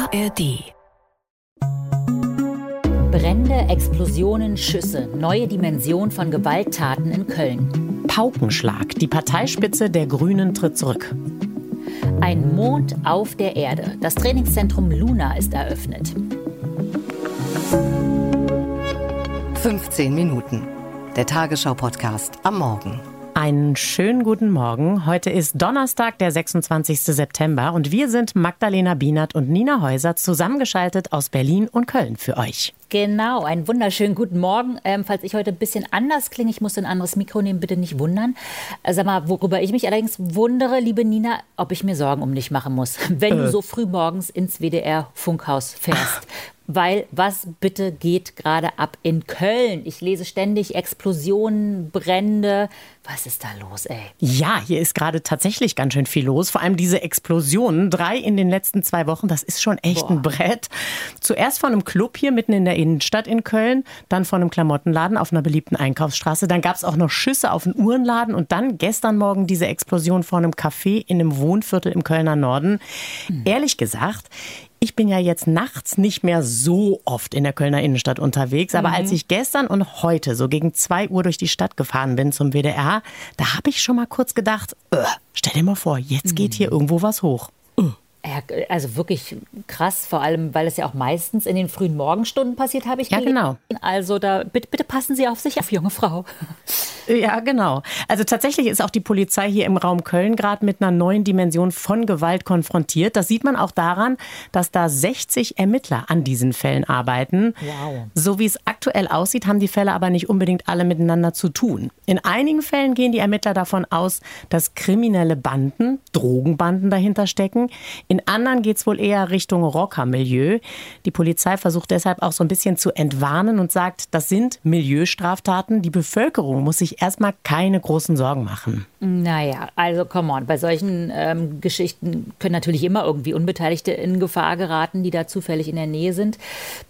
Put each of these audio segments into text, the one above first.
ARD. Brände, Explosionen, Schüsse. Neue Dimension von Gewalttaten in Köln. Paukenschlag. Die Parteispitze der Grünen tritt zurück. Ein Mond auf der Erde. Das Trainingszentrum Luna ist eröffnet. 15 Minuten. Der Tagesschau-Podcast am Morgen. Einen schönen guten Morgen. Heute ist Donnerstag, der 26. September und wir sind Magdalena Bienert und Nina Häuser zusammengeschaltet aus Berlin und Köln für euch. Genau, einen wunderschönen guten Morgen. Falls ich heute ein bisschen anders klinge, ich muss ein anderes Mikro nehmen, bitte nicht wundern. Sag mal, worüber ich mich allerdings wundere, liebe Nina, ob ich mir Sorgen um dich machen muss, wenn du so früh morgens ins WDR-Funkhaus fährst. Weil was bitte geht gerade ab in Köln? Ich lese ständig Explosionen, Brände. Was ist da los, ey? Ja, hier ist gerade tatsächlich ganz schön viel los. Vor allem diese Explosionen. 3 in den letzten 2 Wochen, das ist schon echt ein Brett. Zuerst von einem Club hier mitten in der Innenstadt in Köln, dann von einem Klamottenladen auf einer beliebten Einkaufsstraße. Dann gab es auch noch Schüsse auf einen Uhrenladen und dann gestern Morgen diese Explosion vor einem Café in einem Wohnviertel im Kölner Norden. Ehrlich gesagt, ich bin ja jetzt nachts nicht mehr so oft in der Kölner Innenstadt unterwegs, aber als ich gestern und heute so gegen 2 Uhr durch die Stadt gefahren bin zum WDR, da habe ich schon mal kurz gedacht, stell dir mal vor, jetzt geht hier irgendwo was hoch. Ja, also wirklich krass, vor allem, weil es ja auch meistens in den frühen Morgenstunden passiert, habe ich gelesen. Ja, genau. Also da bitte passen Sie auf sich auf, junge Frau. Ja, genau. Also tatsächlich ist auch die Polizei hier im Raum Köln gerade mit einer neuen Dimension von Gewalt konfrontiert. Das sieht man auch daran, dass da 60 Ermittler an diesen Fällen arbeiten. Wow. So wie es aktuell aussieht, haben die Fälle aber nicht unbedingt alle miteinander zu tun. In einigen Fällen gehen die Ermittler davon aus, dass kriminelle Banden, Drogenbanden dahinter stecken. In anderen geht es wohl eher Richtung Rockermilieu. Die Polizei versucht deshalb auch so ein bisschen zu entwarnen und sagt, das sind Milieustraftaten. Die Bevölkerung muss sich erstmal keine großen Sorgen machen. Naja, also come on. Bei solchen Geschichten können natürlich immer irgendwie Unbeteiligte in Gefahr geraten, die da zufällig in der Nähe sind.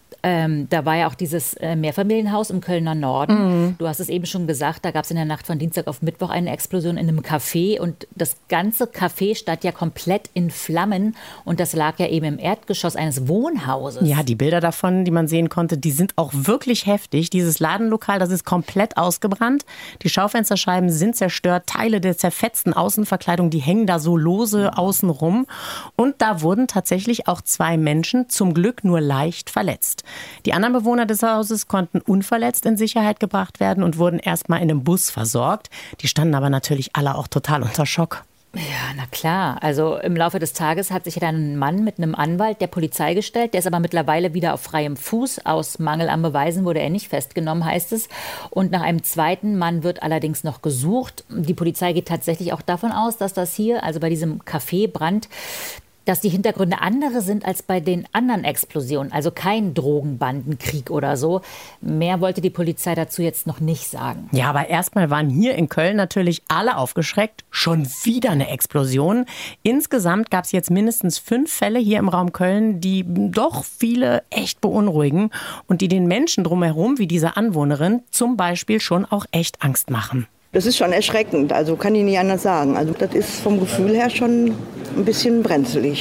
Da war ja auch dieses Mehrfamilienhaus im Kölner Norden. Du hast es eben schon gesagt, da gab es in der Nacht von Dienstag auf Mittwoch eine Explosion in einem Café und das ganze Café stand ja komplett in Flammen und das lag ja eben im Erdgeschoss eines Wohnhauses. Ja, die Bilder davon, die man sehen konnte, die sind auch wirklich heftig. Dieses Ladenlokal, das ist komplett ausgebrannt. Die Schaufensterscheiben sind zerstört, Teile der zerfetzten Außenverkleidung, die hängen da so lose außen rum. Und da wurden tatsächlich auch 2 Menschen zum Glück nur leicht verletzt. Die anderen Bewohner des Hauses konnten unverletzt in Sicherheit gebracht werden und wurden erstmal in einem Bus versorgt. Die standen aber natürlich alle auch total unter Schock. Ja, na klar. Also im Laufe des Tages hat sich dann ein Mann mit einem Anwalt der Polizei gestellt. Der ist aber mittlerweile wieder auf freiem Fuß. Aus Mangel an Beweisen wurde er nicht festgenommen, heißt es. Und nach einem zweiten Mann wird allerdings noch gesucht. Die Polizei geht tatsächlich auch davon aus, dass das hier, also bei diesem Café-Brand, dass die Hintergründe andere sind als bei den anderen Explosionen. Also kein Drogenbandenkrieg oder so. Mehr wollte die Polizei dazu jetzt noch nicht sagen. Ja, aber erstmal waren hier in Köln natürlich alle aufgeschreckt. Schon wieder eine Explosion. Insgesamt gab es jetzt mindestens 5 Fälle hier im Raum Köln, die doch viele echt beunruhigen und die den Menschen drumherum, wie diese Anwohnerin, zum Beispiel schon auch echt Angst machen. Das ist schon erschreckend, also kann ich nicht anders sagen. Also das ist vom Gefühl her schon ein bisschen brenzlig.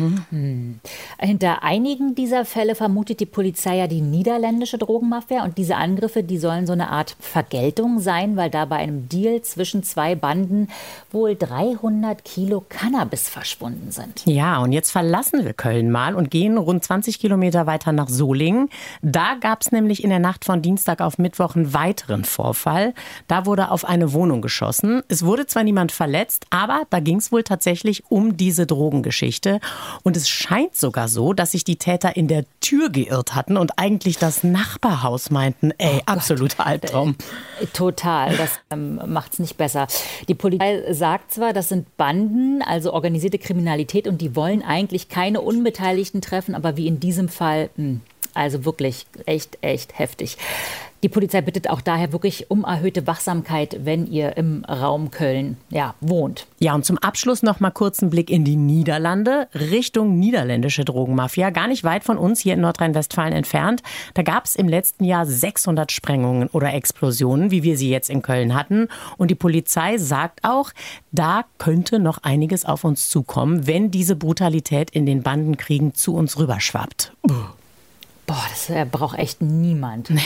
Hinter einigen dieser Fälle vermutet die Polizei ja die niederländische Drogenmafia. Und diese Angriffe, die sollen so eine Art Vergeltung sein, weil da bei einem Deal zwischen 2 Banden wohl 300 Kilo Cannabis verschwunden sind. Ja, und jetzt verlassen wir Köln mal und gehen rund 20 Kilometer weiter nach Solingen. Da gab es nämlich in der Nacht von Dienstag auf Mittwoch einen weiteren Vorfall. Da wurde auf eine Wohnung geschossen. Es wurde zwar niemand verletzt, aber da ging es wohl tatsächlich um diese Drogengeschichte. Und es scheint sogar so, dass sich die Täter in der Tür geirrt hatten und eigentlich das Nachbarhaus meinten. Ey, absoluter Albtraum. Total, das macht's nicht besser. Die Polizei sagt zwar, das sind Banden, also organisierte Kriminalität und die wollen eigentlich keine Unbeteiligten treffen, aber wie in diesem Fall, also wirklich echt heftig. Die Polizei bittet auch daher wirklich um erhöhte Wachsamkeit, wenn ihr im Raum Köln wohnt. Ja, und zum Abschluss noch mal kurz einen Blick in die Niederlande, Richtung niederländische Drogenmafia. Gar nicht weit von uns hier in Nordrhein-Westfalen entfernt. Da gab es im letzten Jahr 600 Sprengungen oder Explosionen, wie wir sie jetzt in Köln hatten. Und die Polizei sagt auch, da könnte noch einiges auf uns zukommen, wenn diese Brutalität in den Bandenkriegen zu uns rüberschwappt. Boah, das braucht echt niemand. Nee.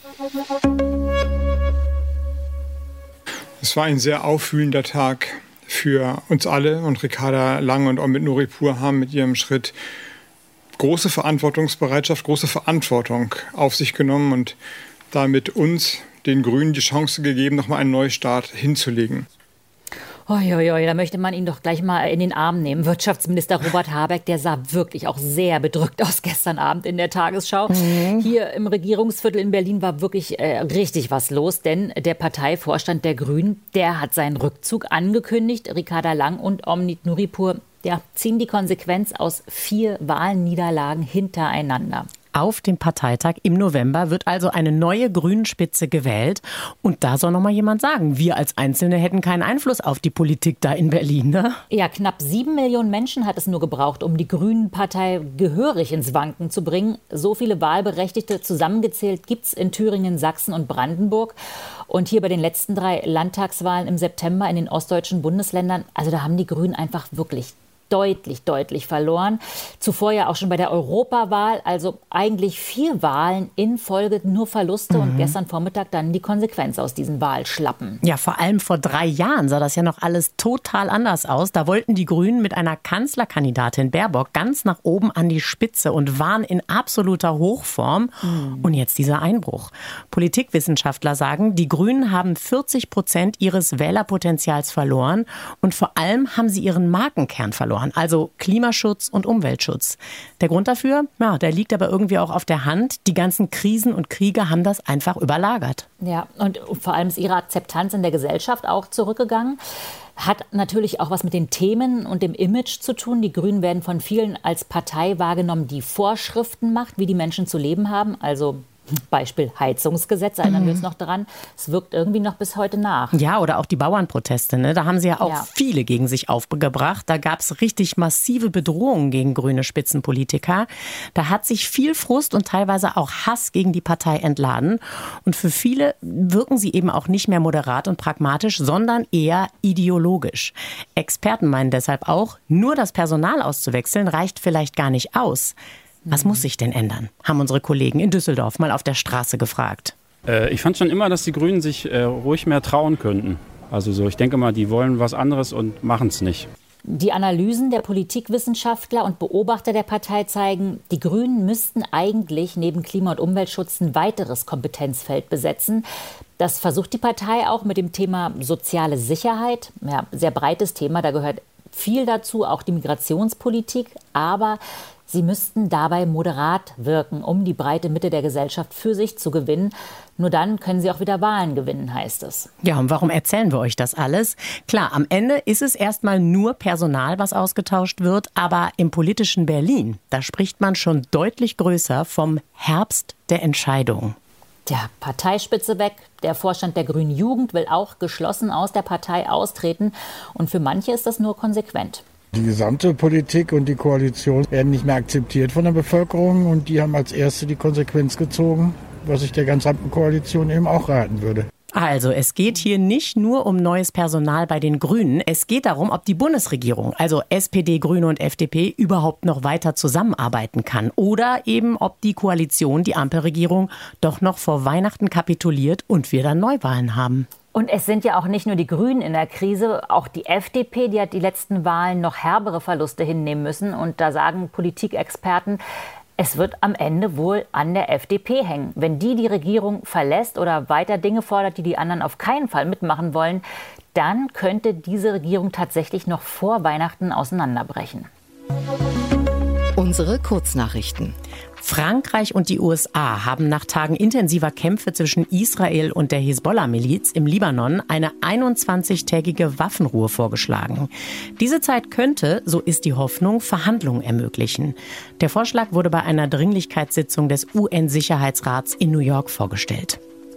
Es war ein sehr aufwühlender Tag für uns alle und Ricarda Lang und Omid Nuripur haben mit ihrem Schritt große Verantwortungsbereitschaft, große Verantwortung auf sich genommen und damit uns, den Grünen, die Chance gegeben, nochmal einen Neustart hinzulegen. Da möchte man ihn doch gleich mal in den Arm nehmen. Wirtschaftsminister Robert Habeck, der sah wirklich auch sehr bedrückt aus gestern Abend in der Tagesschau. Hier im Regierungsviertel in Berlin war wirklich richtig was los, denn der Parteivorstand der Grünen, der hat seinen Rückzug angekündigt. Ricarda Lang und Omid Nuripur ziehen die Konsequenz aus 4 Wahlniederlagen hintereinander. Auf dem Parteitag im November wird also eine neue Grünen-Spitze gewählt. Und da soll noch mal jemand sagen, wir als Einzelne hätten keinen Einfluss auf die Politik da in Berlin, ne? Ja, knapp 7 Millionen Menschen hat es nur gebraucht, um die Grünen-Partei gehörig ins Wanken zu bringen. So viele Wahlberechtigte zusammengezählt gibt es in Thüringen, Sachsen und Brandenburg. Und hier bei den letzten 3 Landtagswahlen im September in den ostdeutschen Bundesländern, also da haben die Grünen einfach wirklich deutlich verloren. Zuvor ja auch schon bei der Europawahl, also eigentlich 4 Wahlen in Folge nur Verluste und gestern Vormittag dann die Konsequenz aus diesen Wahlschlappen. Ja, vor allem vor 3 Jahren sah das ja noch alles total anders aus. Da wollten die Grünen mit einer Kanzlerkandidatin Baerbock ganz nach oben an die Spitze und waren in absoluter Hochform. Und jetzt dieser Einbruch. Politikwissenschaftler sagen, die Grünen haben 40% ihres Wählerpotenzials verloren und vor allem haben sie ihren Markenkern verloren. Also Klimaschutz und Umweltschutz. Der Grund dafür, der liegt aber irgendwie auch auf der Hand. Die ganzen Krisen und Kriege haben das einfach überlagert. Ja, und vor allem ist ihre Akzeptanz in der Gesellschaft auch zurückgegangen. Hat natürlich auch was mit den Themen und dem Image zu tun. Die Grünen werden von vielen als Partei wahrgenommen, die Vorschriften macht, wie die Menschen zu leben haben. Also Beispiel Heizungsgesetz, erinnern wir uns noch daran. Es wirkt irgendwie noch bis heute nach. Ja, oder auch die Bauernproteste. Ne? Da haben sie ja auch viele gegen sich aufgebracht. Da gab es richtig massive Bedrohungen gegen grüne Spitzenpolitiker. Da hat sich viel Frust und teilweise auch Hass gegen die Partei entladen. Und für viele wirken sie eben auch nicht mehr moderat und pragmatisch, sondern eher ideologisch. Experten meinen deshalb auch, nur das Personal auszuwechseln reicht vielleicht gar nicht aus. Was muss sich denn ändern? Haben unsere Kollegen in Düsseldorf mal auf der Straße gefragt. Ich fand schon immer, dass die Grünen sich ruhig mehr trauen könnten. Also ich denke mal, die wollen was anderes und machen es nicht. Die Analysen der Politikwissenschaftler und Beobachter der Partei zeigen, die Grünen müssten eigentlich neben Klima- und Umweltschutz ein weiteres Kompetenzfeld besetzen. Das versucht die Partei auch mit dem Thema soziale Sicherheit. Ja, sehr breites Thema, da gehört viel dazu, auch die Migrationspolitik. Aber sie müssten dabei moderat wirken, um die breite Mitte der Gesellschaft für sich zu gewinnen. Nur dann können sie auch wieder Wahlen gewinnen, heißt es. Ja, und warum erzählen wir euch das alles? Klar, am Ende ist es erstmal nur Personal, was ausgetauscht wird. Aber im politischen Berlin, da spricht man schon deutlich größer vom Herbst der Entscheidung. Ja, Parteispitze weg. Der Vorstand der Grünen Jugend will auch geschlossen aus der Partei austreten. Und für manche ist das nur konsequent. Die gesamte Politik und die Koalition werden nicht mehr akzeptiert von der Bevölkerung und die haben als Erste die Konsequenz gezogen, was ich der gesamten Koalition eben auch raten würde. Also es geht hier nicht nur um neues Personal bei den Grünen. Es geht darum, ob die Bundesregierung, also SPD, Grüne und FDP, überhaupt noch weiter zusammenarbeiten kann. Oder eben, ob die Koalition, die Ampelregierung, doch noch vor Weihnachten kapituliert und wir dann Neuwahlen haben. Und es sind ja auch nicht nur die Grünen in der Krise, auch die FDP, die hat die letzten Wahlen noch herbere Verluste hinnehmen müssen. Und da sagen Politikexperten, es wird am Ende wohl an der FDP hängen. Wenn die Regierung verlässt oder weiter Dinge fordert, die die anderen auf keinen Fall mitmachen wollen, dann könnte diese Regierung tatsächlich noch vor Weihnachten auseinanderbrechen. Unsere Kurznachrichten. Frankreich und die USA haben nach Tagen intensiver Kämpfe zwischen Israel und der Hisbollah-Miliz im Libanon eine 21-tägige Waffenruhe vorgeschlagen. Diese Zeit könnte, so ist die Hoffnung, Verhandlungen ermöglichen. Der Vorschlag wurde bei einer Dringlichkeitssitzung des UN-Sicherheitsrats in New York vorgestellt.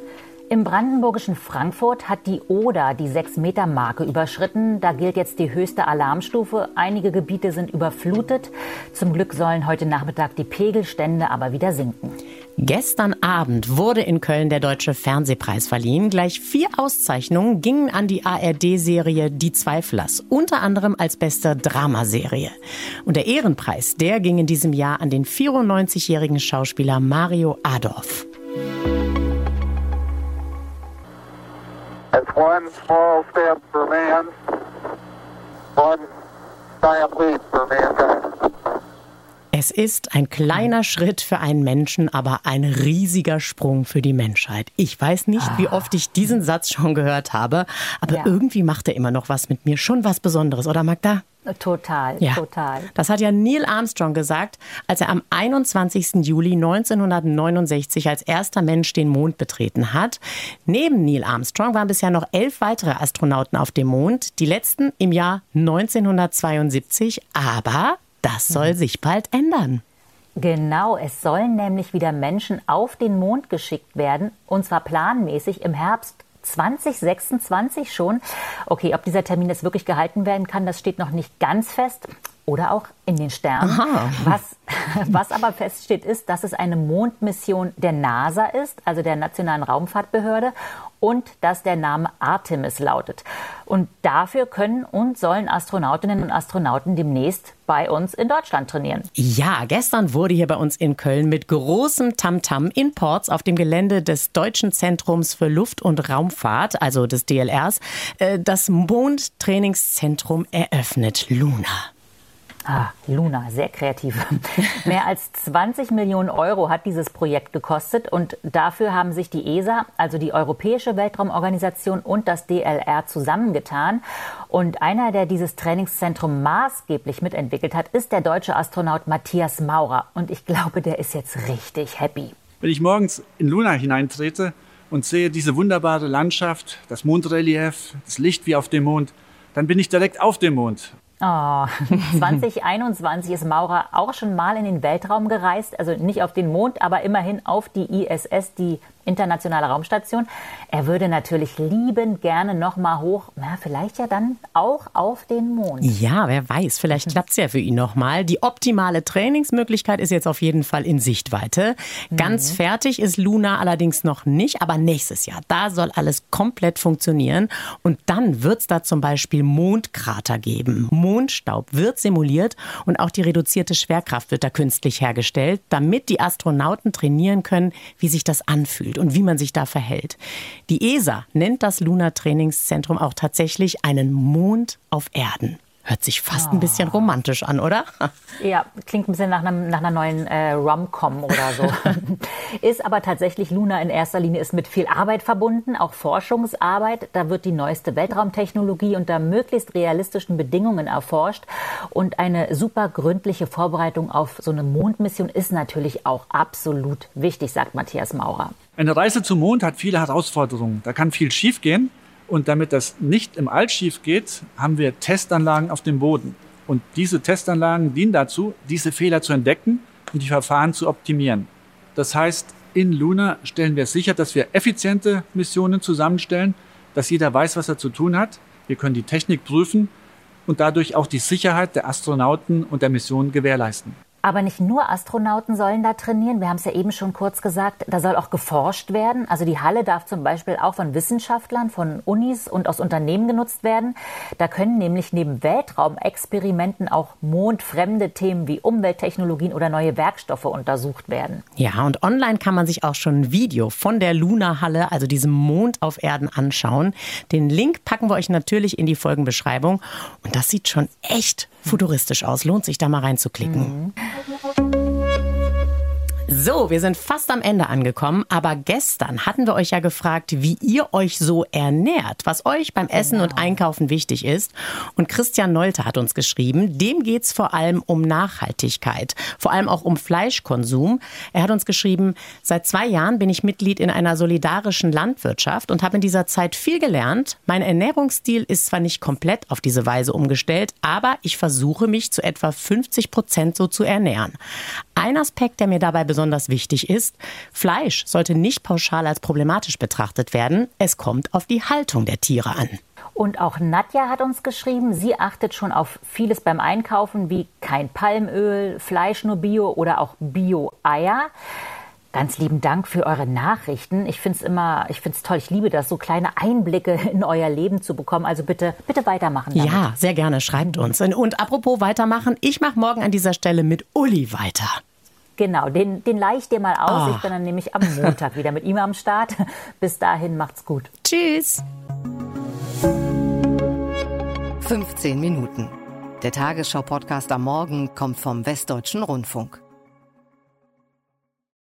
Im brandenburgischen Frankfurt hat die Oder die 6-Meter-Marke überschritten. Da gilt jetzt die höchste Alarmstufe. Einige Gebiete sind überflutet. Zum Glück sollen heute Nachmittag die Pegelstände aber wieder sinken. Gestern Abend wurde in Köln der Deutsche Fernsehpreis verliehen. Gleich 4 Auszeichnungen gingen an die ARD-Serie Die Zweiflers, unter anderem als beste Dramaserie. Und der Ehrenpreis, der ging in diesem Jahr an den 94-jährigen Schauspieler Mario Adorf. It's one small step for man, one giant leap for mankind. Es ist ein kleiner Schritt für einen Menschen, aber ein riesiger Sprung für die Menschheit. Ich weiß nicht, wie oft ich diesen Satz schon gehört habe, aber irgendwie macht er immer noch was mit mir. Schon was Besonderes, oder Magda? Total, ja. Total. Das hat ja Neil Armstrong gesagt, als er am 21. Juli 1969 als erster Mensch den Mond betreten hat. Neben Neil Armstrong waren bisher noch 11 weitere Astronauten auf dem Mond, die letzten im Jahr 1972, aber das soll sich bald ändern. Genau, es sollen nämlich wieder Menschen auf den Mond geschickt werden, und zwar planmäßig im Herbst 2026 schon. Okay, ob dieser Termin jetzt wirklich gehalten werden kann, das steht noch nicht ganz fest. Oder auch in den Sternen. Was aber feststeht, ist, dass es eine Mondmission der NASA ist, also der Nationalen Raumfahrtbehörde, und dass der Name Artemis lautet. Und dafür können und sollen Astronautinnen und Astronauten demnächst bei uns in Deutschland trainieren. Ja, gestern wurde hier bei uns in Köln mit großem Tamtam in Porz auf dem Gelände des Deutschen Zentrums für Luft- und Raumfahrt, also des DLRs, das Mondtrainingszentrum eröffnet. Luna. Luna, sehr kreativ. Mehr als 20 Millionen Euro hat dieses Projekt gekostet, und dafür haben sich die ESA, also die Europäische Weltraumorganisation, und das DLR zusammengetan. Und einer, der dieses Trainingszentrum maßgeblich mitentwickelt hat, ist der deutsche Astronaut Matthias Maurer. Und ich glaube, der ist jetzt richtig happy. Wenn ich morgens in Luna hineintrete und sehe diese wunderbare Landschaft, das Mondrelief, das Licht wie auf dem Mond, dann bin ich direkt auf dem Mond. 2021 ist Maurer auch schon mal in den Weltraum gereist, also nicht auf den Mond, aber immerhin auf die ISS, die Internationale Raumstation. Er würde natürlich liebend gerne noch mal hoch, vielleicht ja dann auch auf den Mond. Ja, wer weiß, vielleicht klappt es ja für ihn noch mal. Die optimale Trainingsmöglichkeit ist jetzt auf jeden Fall in Sichtweite. Ganz fertig ist Luna allerdings noch nicht, aber nächstes Jahr, da soll alles komplett funktionieren. Und dann wird es da zum Beispiel Mondkrater geben. Mondstaub wird simuliert und auch die reduzierte Schwerkraft wird da künstlich hergestellt, damit die Astronauten trainieren können, wie sich das anfühlt und wie man sich da verhält. Die ESA nennt das Luna-Trainingszentrum auch tatsächlich einen Mond auf Erden. Hört sich fast ein bisschen romantisch an, oder? Ja, klingt ein bisschen nach einer neuen Rom-Com oder so. Ist aber tatsächlich, Luna in erster Linie ist mit viel Arbeit verbunden, auch Forschungsarbeit. Da wird die neueste Weltraumtechnologie unter möglichst realistischen Bedingungen erforscht. Und eine super gründliche Vorbereitung auf so eine Mondmission ist natürlich auch absolut wichtig, sagt Matthias Maurer. Eine Reise zum Mond hat viele Herausforderungen. Da kann viel schiefgehen. Und damit das nicht im All schief geht, haben wir Testanlagen auf dem Boden. Und diese Testanlagen dienen dazu, diese Fehler zu entdecken und die Verfahren zu optimieren. Das heißt, in Luna stellen wir sicher, dass wir effiziente Missionen zusammenstellen, dass jeder weiß, was er zu tun hat. Wir können die Technik prüfen und dadurch auch die Sicherheit der Astronauten und der Mission gewährleisten. Aber nicht nur Astronauten sollen da trainieren. Wir haben es ja eben schon kurz gesagt, da soll auch geforscht werden. Also die Halle darf zum Beispiel auch von Wissenschaftlern, von Unis und aus Unternehmen genutzt werden. Da können nämlich neben Weltraumexperimenten auch mondfremde Themen wie Umwelttechnologien oder neue Werkstoffe untersucht werden. Ja, und online kann man sich auch schon ein Video von der Luna-Halle, also diesem Mond auf Erden, anschauen. Den Link packen wir euch natürlich in die Folgenbeschreibung. Und das sieht schon echt futuristisch aus. Lohnt sich da mal reinzuklicken. So, wir sind fast am Ende angekommen, aber gestern hatten wir euch ja gefragt, wie ihr euch so ernährt, was euch beim Essen und Einkaufen wichtig ist. Und Christian Nolte hat uns geschrieben, dem geht's vor allem um Nachhaltigkeit, vor allem auch um Fleischkonsum. Er hat uns geschrieben, seit 2 Jahren bin ich Mitglied in einer solidarischen Landwirtschaft und habe in dieser Zeit viel gelernt. Mein Ernährungsstil ist zwar nicht komplett auf diese Weise umgestellt, aber ich versuche mich zu etwa 50% so zu ernähren. Ein Aspekt, der mir dabei besonders wichtig ist: Fleisch sollte nicht pauschal als problematisch betrachtet werden. Es kommt auf die Haltung der Tiere an. Und auch Nadja hat uns geschrieben, sie achtet schon auf vieles beim Einkaufen, wie kein Palmöl, Fleisch nur Bio oder auch Bio-Eier. Ganz lieben Dank für eure Nachrichten. Ich finde es toll. Ich liebe das, so kleine Einblicke in euer Leben zu bekommen. Also bitte weitermachen damit. Ja, sehr gerne. Schreibt uns. Und apropos weitermachen, ich mache morgen an dieser Stelle mit Uli weiter. Genau, den leih ich dir mal aus. Ich bin dann nämlich am Montag wieder mit ihm am Start. Bis dahin, macht's gut. Tschüss. 15 Minuten. Der Tagesschau-Podcast am Morgen kommt vom Westdeutschen Rundfunk.